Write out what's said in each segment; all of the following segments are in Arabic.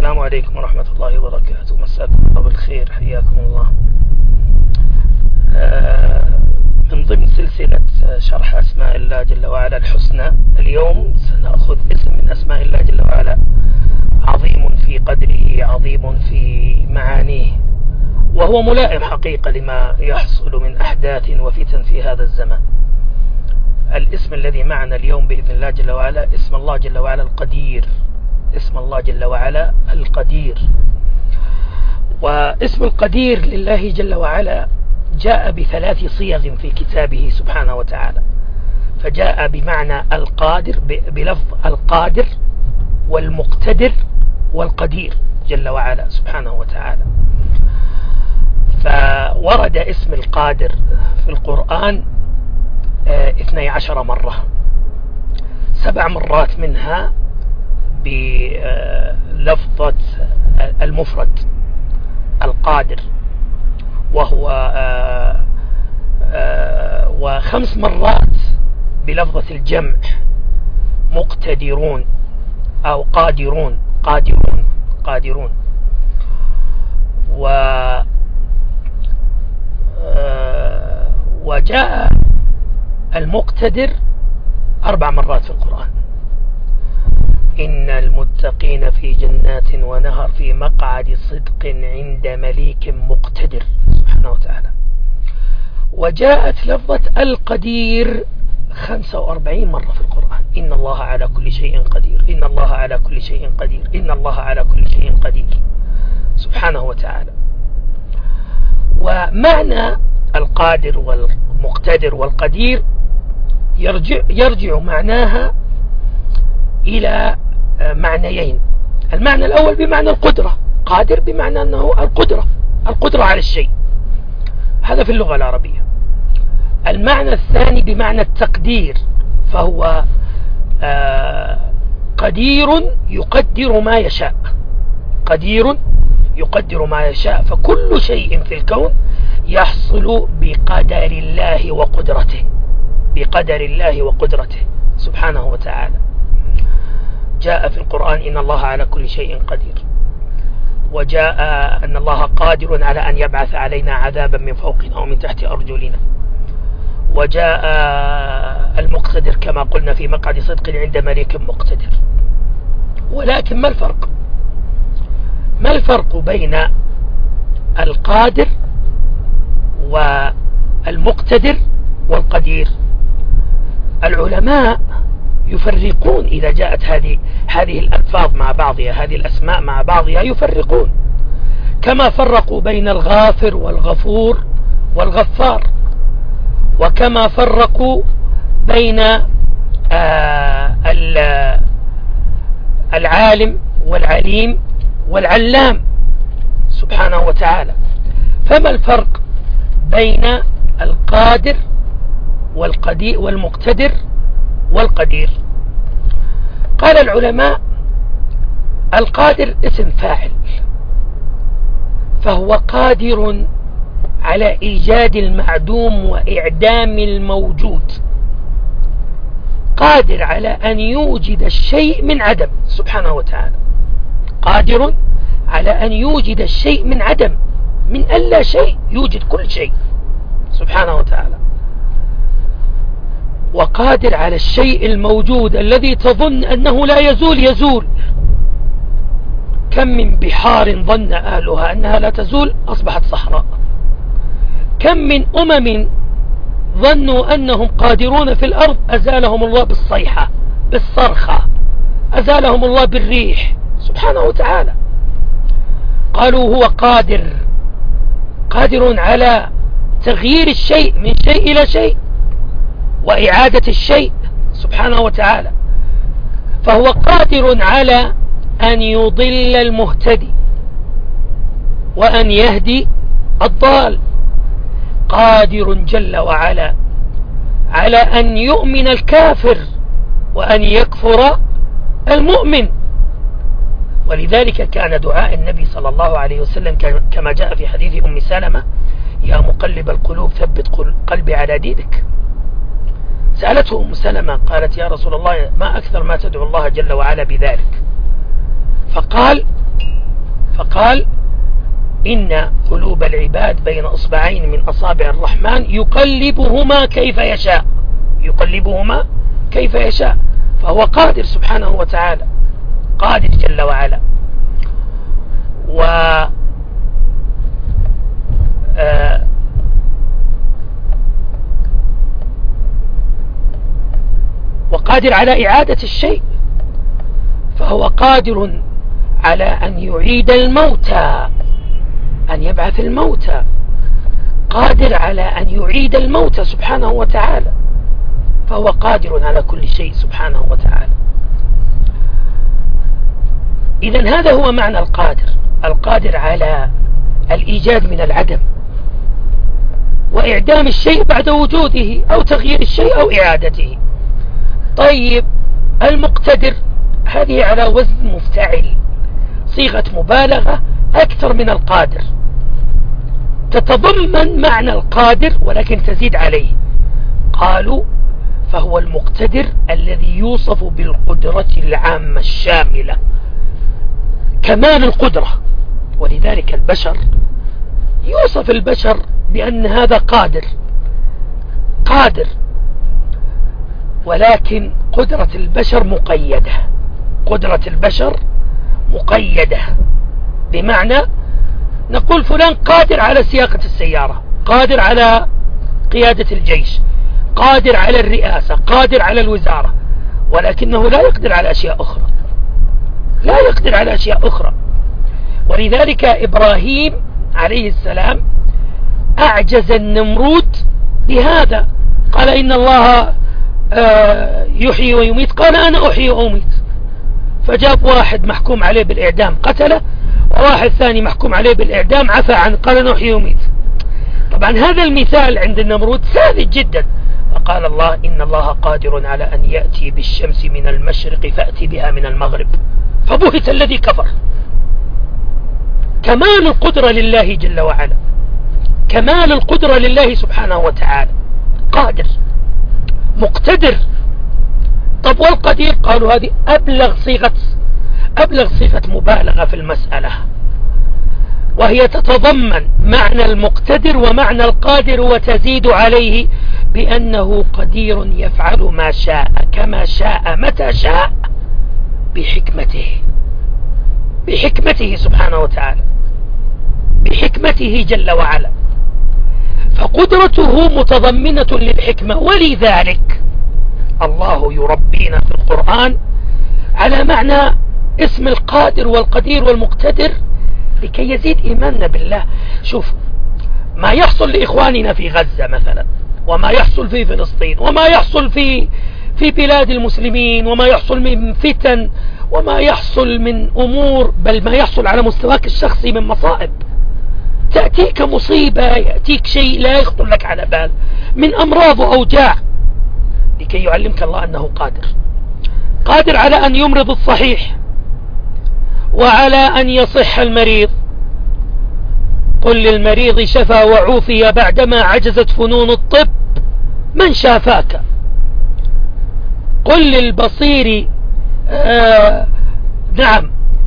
السلام عليكم ورحمة الله وبركاته. مساكم الله بالخير، حياكم الله. من ضمن سلسلة شرح أسماء الله جل وعلا الحسنى، اليوم سنأخذ اسم من أسماء الله جل وعلا عظيم في قدره، عظيم في معانيه، وهو ملائم حقيقة لما يحصل من أحداث وفتن في هذا الزمان. الاسم الذي معنا اليوم بإذن الله جل وعلا اسم الله جل وعلا القدير. اسم الله جل وعلا القدير. واسم القدير لله جل وعلا جاء بثلاث صيغ في كتابه سبحانه وتعالى، فجاء بمعنى القادر بلفظ القادر والمقتدر والقدير جل وعلا سبحانه وتعالى. فورد اسم القادر في القرآن 12 مرة، 7 مرات منها بلفظة المفرد القادر، وهو و5 مرات بلفظة الجمع مقتدرون أو قادرون وجاء المقتدر 4 مرات في القرآن. إن المتقين في جنات ونهر في مقعد صدق عند مليك مقتدر سبحانه وتعالى. وجاءت لفظة القدير 45 مرة في القرآن. إن الله على كل شيء قدير، إن الله على كل شيء قدير، إن الله على كل شيء قدير سبحانه وتعالى. ومعنى القادر والمقتدر والقدير يرجع معناها إلى معنيين. المعنى الأول بمعنى القدرة، قادر بمعنى أنه القدرة على الشيء، هذا في اللغة العربية. المعنى الثاني بمعنى التقدير، فهو قدير يقدر ما يشاء، قدير يقدر ما يشاء. فكل شيء في الكون يحصل بقدر الله وقدرته، بقدر الله وقدرته سبحانه وتعالى. جاء في القرآن إن الله على كل شيء قدير، وجاء أن الله قادر على أن يبعث علينا عذابا من فوقنا ومن تحت أرجلنا، وجاء المقتدر كما قلنا في مقعد صدق عند مليك مقتدر. ولكن ما الفرق بين القادر والمقتدر والقدير؟ العلماء يفرقون إذا جاءت هذه الألفاظ مع بعضها، هذه الأسماء مع بعضها يفرقون، كما فرقوا بين الغافر والغفور والغفار، وكما فرقوا بين العالم والعليم والعلام سبحانه وتعالى. فما الفرق بين القادر والمقتدر والقدير؟ قال العلماء القادر اسم فاعل، فهو قادر على إيجاد المعدوم وإعدام الموجود، قادر على أن يوجد الشيء من عدم سبحانه وتعالى، قادر على أن يوجد الشيء من عدم، من ألا شيء يوجد كل شيء سبحانه وتعالى. وقادر على الشيء الموجود الذي تظن أنه لا يزول. كم من بحار ظن أهلها أنها لا تزول أصبحت صحراء. كم من ظنوا أنهم قادرون في الأرض أزالهم الله بالصيحة، بالصرخة، أزالهم الله بالريح سبحانه وتعالى. قالوا هو قادر على تغيير الشيء من شيء إلى شيء وإعادة الشيء سبحانه وتعالى. فهو قادر على أن يضل المهتدي وأن يهدي الضال، قادر جل وعلا على أن يؤمن الكافر وأن يكفر المؤمن. ولذلك كان دعاء النبي صلى الله عليه وسلم كما جاء في حديث أم سلمة: يا مقلب القلوب ثبت قلبي على دينك. سألته أم سلمة قالت: يا رسول الله ما أكثر ما تدعو الله جل وعلا بذلك؟ فقال: فقال إن قلوب العباد بين أصبعين من أصابع الرحمن يقلبهما كيف يشاء، يقلبهما كيف يشاء. فهو قادر سبحانه وتعالى، قادر جل وعلا. وقادر على إعادة الشيء، فهو قادر على أن يعيد الموتى، أن يبعث الموتى، قادر على أن يعيد الموتى سبحانه وتعالى، فهو قادر على كل شيء سبحانه وتعالى. إذن هذا هو معنى القادر، القادر على الإيجاد من العدم وإعدام الشيء بعد وجوده أو تغيير الشيء أو إعادته. طيب المقتدر هذه على وزن مفتعل، صيغة مبالغة أكثر من القادر، تتضمن معنى القادر ولكن تزيد عليه. قالوا فهو المقتدر الذي يوصف بالقدرة العامة الشاملة، كمال القدرة. ولذلك البشر يوصف البشر بأن هذا قادر، قادر، ولكن قدرة البشر مقيدة، قدرة البشر مقيدة، بمعنى نقول فلان قادر على سياقة السيارة، قادر على قيادة الجيش، قادر على الرئاسة، قادر على الوزارة، ولكنه لا يقدر على أشياء أخرى، لا يقدر على أشياء أخرى. ولذلك إبراهيم عليه السلام أعجز النمرود بهذا، قال إن الله يحيي ويميت، قال أنا أحيي وأميت. فجاب واحد محكوم عليه بالإعدام قتله، وواحد ثاني محكوم عليه بالإعدام عفى عنه، قال أنا أحيي وأميت. طبعا هذا المثال عند النمرود ساذج جدا. فقال الله إن الله قادر على أن يأتي بالشمس من المشرق فأتي بها من المغرب، فبهت الذي كفر. كمال القدرة لله جل وعلا، كمال القدرة لله سبحانه وتعالى، قادر مقتدر. طب والقدير؟ قالوا هذه أبلغ صيغة مبالغة في المسألة، وهي تتضمن معنى المقتدر ومعنى القادر، وتزيد عليه بأنه قدير يفعل ما شاء كما شاء متى شاء بحكمته، بحكمته سبحانه وتعالى، بحكمته جل وعلا. فقدرته متضمنة للحكمة، ولذلك الله يربينا في القرآن على معنى اسم القادر والقدير والمقتدر لكي يزيد إيماننا بالله. شوف ما يحصل لإخواننا في غزة مثلا، وما يحصل في فلسطين، وما يحصل في بلاد المسلمين، وما يحصل من فتن، وما يحصل من أمور، بل ما يحصل على مستواك الشخصي من مصائب. تأتيك مصيبة، يأتيك شيء لا يخطر لك على بال من أمراض وأوجاع، لكي يعلمك الله أنه قادر، قادر على أن يمرض الصحيح وعلى أن يصح المريض. قل للمريض شفى وعوفي بعدما عجزت فنون الطب من شافاك. قل للبصير نعم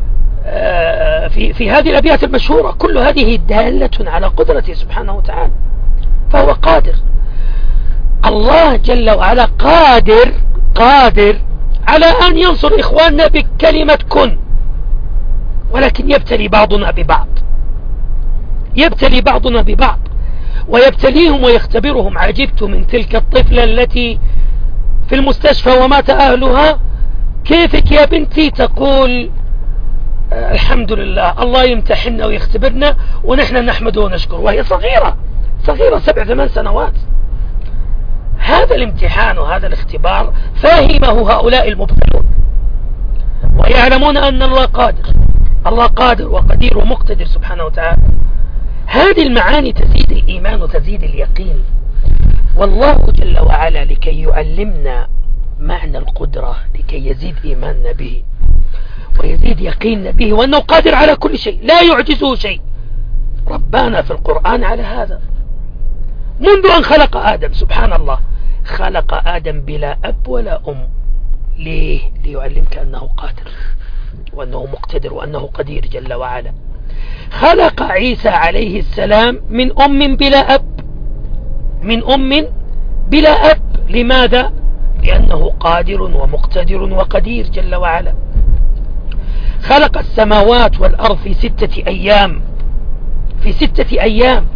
في هذه الأبيات المشهورة، كل هذه دالة على قدرته سبحانه وتعالى، فهو قادر. الله جل وعلا قادر على أن ينصر إخواننا بكلمة كن، ولكن يبتلي بعضنا ببعض، يبتلي بعضنا ببعض ويبتليهم ويختبرهم. عجبت من تلك الطفلة التي في المستشفى ومات أهلها، كيفك يا بنتي؟ تقول الحمد لله، الله يمتحننا ويختبرنا ونحن نحمده ونشكر، وهي صغيرة 7-8 سنوات. هذا الامتحان وهذا الاختبار فاهمه هؤلاء المبتلون، ويعلمون أن الله قادر، الله قادر وقدير ومقتدر سبحانه وتعالى. هذه المعاني تزيد الإيمان وتزيد اليقين. والله جل وعلا لكي يعلمنا معنى القدرة، لكي يزيد إيماننا به ويزيد يقيننا به، وأنه قادر على كل شيء لا يعجزه شيء. ربنا في القرآن على هذا منذ أن خلق آدم، سبحان الله، خلق آدم بلا أب ولا أم. ليه؟ ليعلمك أنه قادر وأنه مقتدر وأنه قدير جل وعلا. خلق عيسى عليه السلام من أم بلا أب، من أم بلا أب. لماذا؟ لأنه قادر ومقتدر وقدير جل وعلا. خلق السماوات والأرض في 6 أيام، في 6 أيام،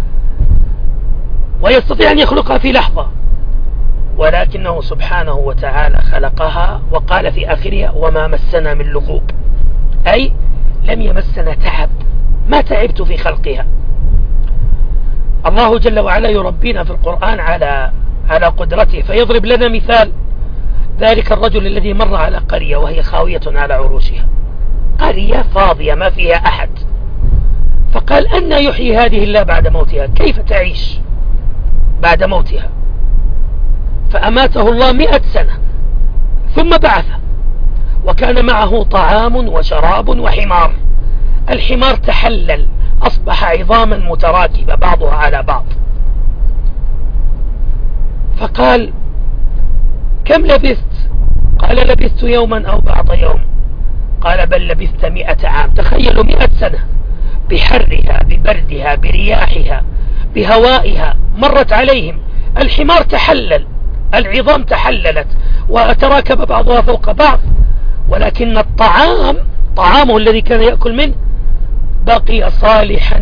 ويستطيع أن يخلقها في لحظة، ولكنه سبحانه وتعالى خلقها وقال في آخرها وما مسنا من لغوب، أي لم يمسنا تعب، ما تعبت في خلقها. الله جل وعلا يربينا في القرآن على قدرته، فيضرب لنا مثال ذلك الرجل الذي مر على قرية وهي خاوية على عروشها، قرية فاضية ما فيها أحد، فقال أن يحيي هذه الله بعد موتها، كيف تعيش بعد موتها؟ فأماته الله 100 سنة ثم بعثه، وكان معه طعام وشراب وحمار. الحمار تحلل، أصبح عظاما متراكبة بعضها على بعض. فقال كم لبثت؟ قال لبثت يوما أو بعض يوم. قال بل لبثت 100 عام. تخيلوا 100 سنة بحرها ببردها برياحها بهوائها مرت عليهم. الحمار تحلل، العظام تحللت وتراكب بعضها فوق بعض، ولكن الطعام، طعامه الذي كان يأكل منه بقي صالحا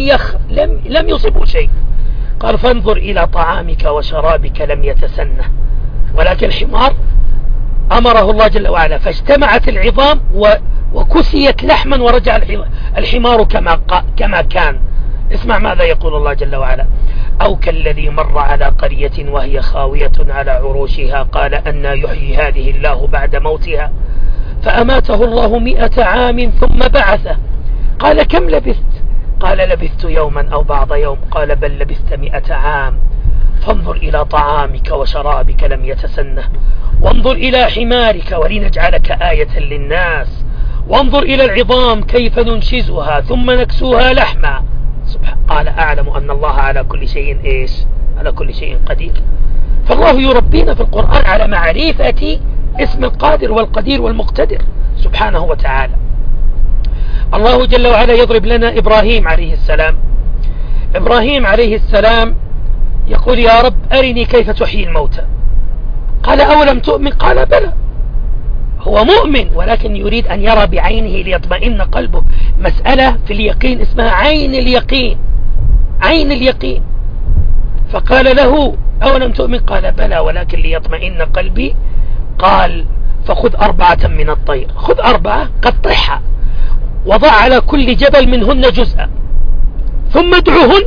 لم يصبه شيء. قال فانظر إلى طعامك وشرابك لم يتسنه. ولكن الحمار أمره الله جل وعلا فاجتمعت العظام وكسيت لحما ورجع الحمار كما كان. اسمع ماذا يقول الله جل وعلا: أو كالذي مر على قرية وهي خاوية على عروشها قال أن يحيي هذه الله بعد موتها فأماته الله 100 عام ثم بعثه. قال كم لبثت؟ قال لبثت يوما أو بعض يوم. قال بل لبثت 100 عام. فانظر إلى طعامك وشرابك لم يتسنه، وانظر إلى حمارك ولنجعلك آية للناس، وانظر إلى العظام كيف ننشزها ثم نكسوها لحما. قال أعلم أن الله على كل شيء إيش؟ على كل شيء قدير. فالله يربينا في القرآن على معرفة اسم القادر والقدير والمقتدر سبحانه وتعالى. الله جل وعلا يضرب لنا إبراهيم عليه السلام. إبراهيم عليه السلام يقول يا رب أرني كيف تحيي الموتى. قال أولم تؤمن؟ قال بلى. هو مؤمن ولكن يريد أن يرى بعينه ليطمئن قلبه. مسألة في اليقين اسمها عين اليقين، عين اليقين. فقال له أولم تؤمن؟ قال بلى ولكن ليطمئن قلبي. قال فخذ 4 من الطير، خذ 4 قطعها وضع على كل جبل منهن جزءا ثم ادعهن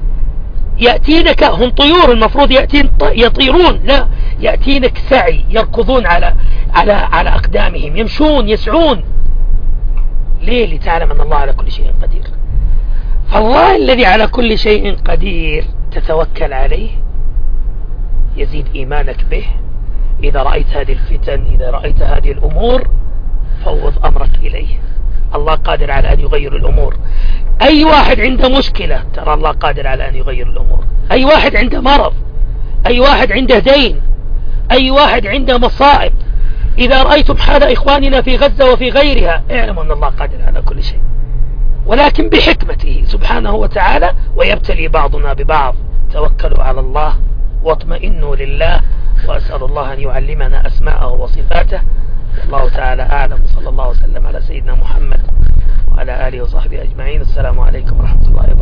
يأتينك. هم طيور المفروض يطيرون، لا، يأتينك سعي، يركضون على أقدامهم، يمشون يسعون. ليه؟ لتعلم أن الله على كل شيء قدير. فالله الذي على كل شيء قدير تتوكل عليه يزيد إيمانك به. إذا رأيت هذه الفتن، إذا رأيت هذه الأمور، فوض أمرك إليه. الله قادر على أن يغير الأمور. أي واحد عنده مشكلة ترى الله قادر على أن يغير الأمور. أي واحد عنده مرض، أي واحد عنده دين، أي واحد عنده مصائب، إذا رأيتم حال إخواننا في غزة وفي غيرها اعلموا أن الله قادر على كل شيء، ولكن بحكمته سبحانه وتعالى ويبتلي بعضنا ببعض. توكلوا على الله واطمئنوا لله، وأسأل الله أن يعلمنا أسماءه وصفاته. الله تعالى أعلم، صلى الله وسلم على سيدنا محمد وعلى آله وصحبه أجمعين. السلام عليكم ورحمة الله وبركاته.